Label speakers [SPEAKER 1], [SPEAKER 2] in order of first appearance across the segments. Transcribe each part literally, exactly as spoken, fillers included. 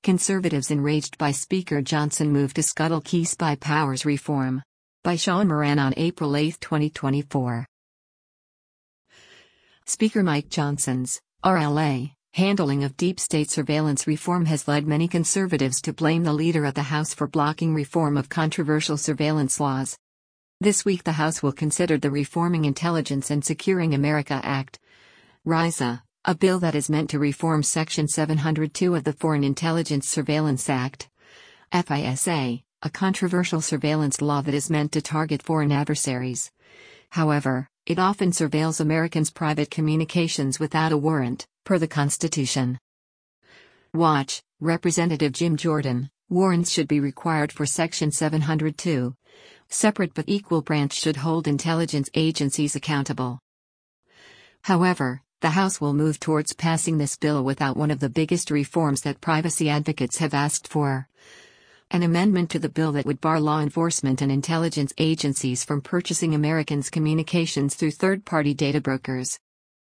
[SPEAKER 1] Conservatives enraged by Speaker Johnson move to scuttle key spy powers reform. By Sean Moran on April eighth, twenty twenty-four. Speaker Mike Johnson's R L A handling of deep state surveillance reform has led many conservatives to blame the leader of the House for blocking reform of controversial surveillance laws. This week the House will consider the Reforming Intelligence and Securing America Act, RISA, a bill that is meant to reform Section seven hundred two of the Foreign Intelligence Surveillance Act, FISA, a controversial surveillance law that is meant to target foreign adversaries. However, it often surveils Americans' private communications without a warrant, per the Constitution. Watch, Representative Jim Jordan, warrants should be required for Section seven hundred two. Separate but equal branch should hold intelligence agencies accountable. However, the House will move towards passing this bill without one of the biggest reforms that privacy advocates have asked for: an amendment to the bill that would bar law enforcement and intelligence agencies from purchasing Americans' communications through third-party data brokers.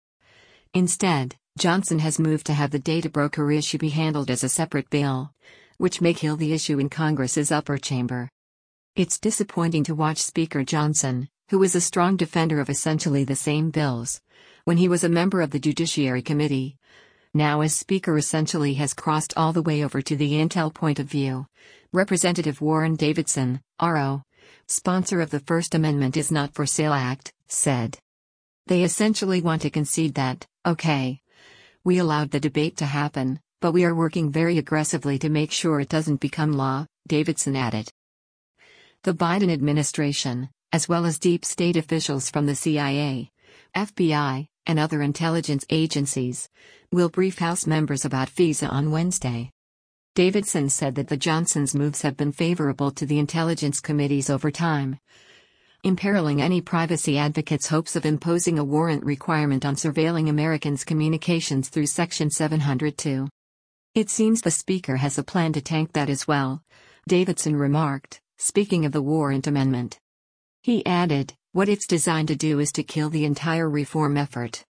[SPEAKER 1] Instead, Johnson has moved to have the data broker issue be handled as a separate bill, which may kill the issue in Congress's upper chamber. It's disappointing to watch Speaker Johnson, who is a strong defender of essentially the same bills, when he was a member of the Judiciary Committee, now as Speaker essentially has crossed all the way over to the Intel point of view. Representative Warren Davidson, R O, sponsor of the First Amendment is Not for Sale Act, said. They essentially want to concede that, okay, we allowed the debate to happen, but we are working very aggressively to make sure it doesn't become law, Davidson added. The Biden administration, as well as deep state officials from the C I A, F B I, and other intelligence agencies, will brief House members about FISA on Wednesday. Davidson said that the Johnsons' moves have been favorable to the intelligence committees over time, imperiling any privacy advocates' hopes of imposing a warrant requirement on surveilling Americans' communications through Section seven hundred two. It seems the Speaker has a plan to tank that as well, Davidson remarked, speaking of the warrant amendment. He added, what it's designed to do is to kill the entire reform effort.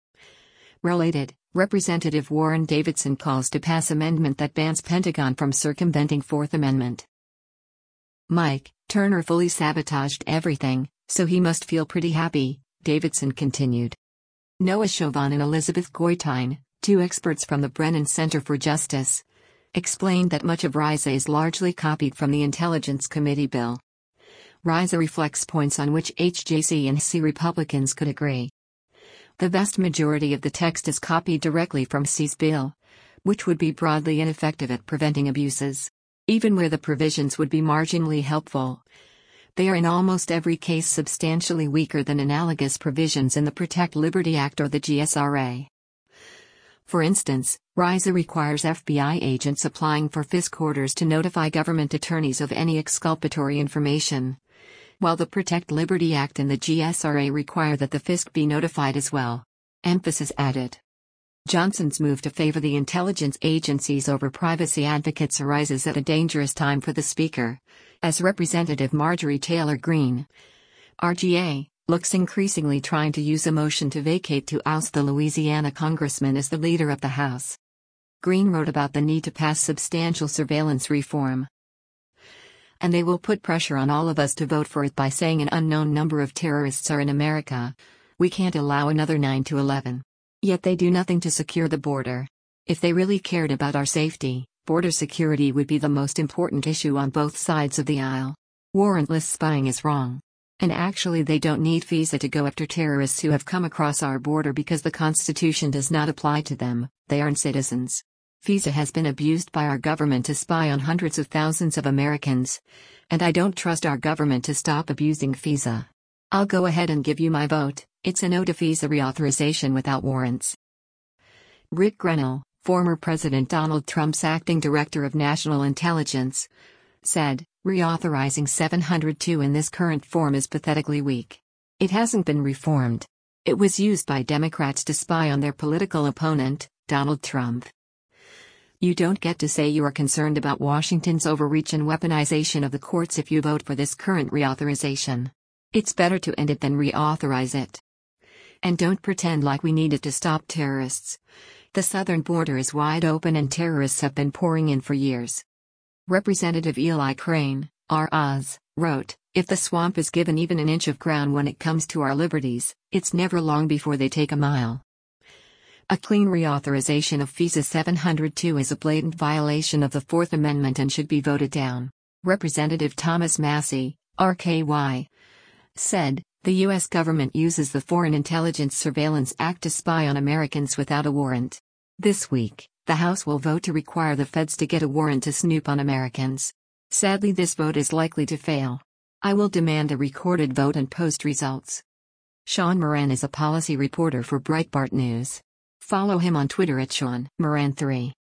[SPEAKER 1] Related, Representative Warren Davidson calls to pass amendment that bans Pentagon from circumventing Fourth Amendment. Mike Turner fully sabotaged everything, so he must feel pretty happy, Davidson continued. Noah Chauvin and Elizabeth Goitein, two experts from the Brennan Center for Justice, explained that much of RISA is largely copied from the Intelligence Committee bill. RISA reflects points on which H J C and C Republicans could agree. The vast majority of the text is copied directly from C's bill, which would be broadly ineffective at preventing abuses, even where the provisions would be marginally helpful. They are in almost every case substantially weaker than analogous provisions in the Protect Liberty Act or the G S R A. For instance, RISA requires F B I agents applying for FISC orders to notify government attorneys of any exculpatory information, while the Protect Liberty Act and the G S R A require that the FISC be notified as well. Emphasis added. Johnson's move to favor the intelligence agencies over privacy advocates arises at a dangerous time for the Speaker, as Representative Marjorie Taylor Greene, R G A, looks increasingly trying to use a motion to vacate to oust the Louisiana congressman as the leader of the House. Greene wrote about the need to pass substantial surveillance reform. And they will put pressure on all of us to vote for it by saying an unknown number of terrorists are in America. We can't allow another nine to eleven. Yet they do nothing to secure the border. If they really cared about our safety, border security would be the most important issue on both sides of the aisle. Warrantless spying is wrong. And actually they don't need FISA to go after terrorists who have come across our border because the Constitution does not apply to them, they aren't citizens. FISA has been abused by our government to spy on hundreds of thousands of Americans, and I don't trust our government to stop abusing FISA. I'll go ahead and give you my vote. It's a no to FISA reauthorization without warrants. Rick Grenell, former President Donald Trump's acting director of national intelligence, said, reauthorizing seven hundred two in this current form is pathetically weak. It hasn't been reformed. It was used by Democrats to spy on their political opponent, Donald Trump. You don't get to say you are concerned about Washington's overreach and weaponization of the courts if you vote for this current reauthorization. It's better to end it than reauthorize it. And don't pretend like we need it to stop terrorists. The southern border is wide open and terrorists have been pouring in for years. Representative Eli Crane, R. Oz, wrote, "If the swamp is given even an inch of ground when it comes to our liberties, it's never long before they take a mile." A clean reauthorization of F I S A seven hundred two is a blatant violation of the Fourth Amendment and should be voted down, Representative Thomas Massie, R K Y, said. The U S government uses the Foreign Intelligence Surveillance Act to spy on Americans without a warrant. This week, the House will vote to require the feds to get a warrant to snoop on Americans. Sadly, this vote is likely to fail. I will demand a recorded vote and post results. Sean Moran is a policy reporter for Breitbart News. Follow him on Twitter at Sean Moran three.